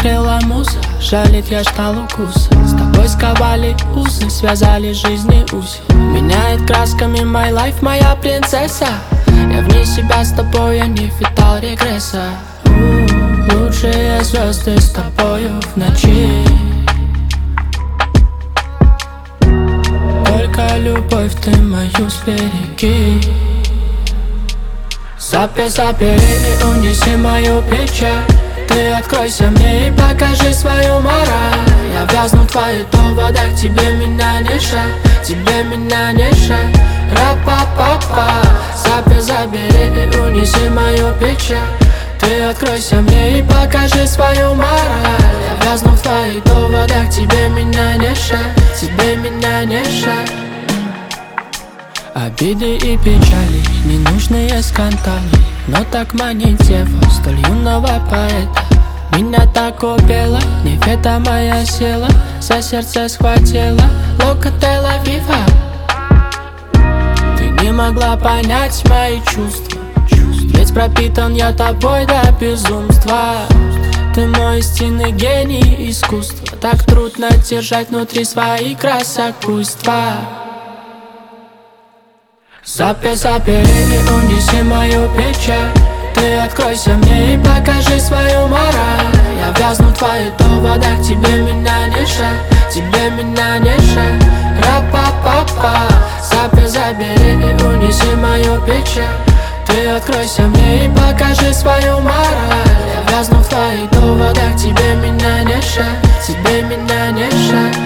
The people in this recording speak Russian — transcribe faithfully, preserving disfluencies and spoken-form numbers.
накрыла муза, жалит, я ждал укуса. С тобой сковали узы, связали жизни узел. Меняет красками my life, моя принцесса. Я вне себя с тобой, я не витал регресса. У-у-у, лучшие звезды с тобою в ночи. Только любовь ты мою сбереги. Запи, забери и унеси мою печаль. Ты откройся мне и покажи свою мораль. Я вязну в твоих доводах, тебе меня не жаль, тебе меня не жаль. Ра-па-па-па. Запи, забери и унеси мою печаль. Ты откройся мне и покажи свою мораль. Я вязну в твоих доводах, тебе меня не жаль, тебе меня не жаль. Обиды и печали, ненужные скандалы, но так манит дева, столь юного поэта. Меня так убила, неведомая сила, за сердце схватила Лока Тель-Авива. Ты не могла понять мои чувства, ведь пропитан я тобой до безумства. Ты мой истинный гений искусства, так трудно держать внутри свои красокуйства. Запи, забери и унеси мою печаль. Ты откройся мне и покажи свою мораль. Я вязну в твоих доводах, тебе меня не жаль, тебе меня не жаль. Ра-па-па-па. Запи, забери и унеси мою печаль. Ты откройся мне и покажи свою мораль. Я вязну в твоих доводах, тебе меня не жаль, тебе меня не жаль.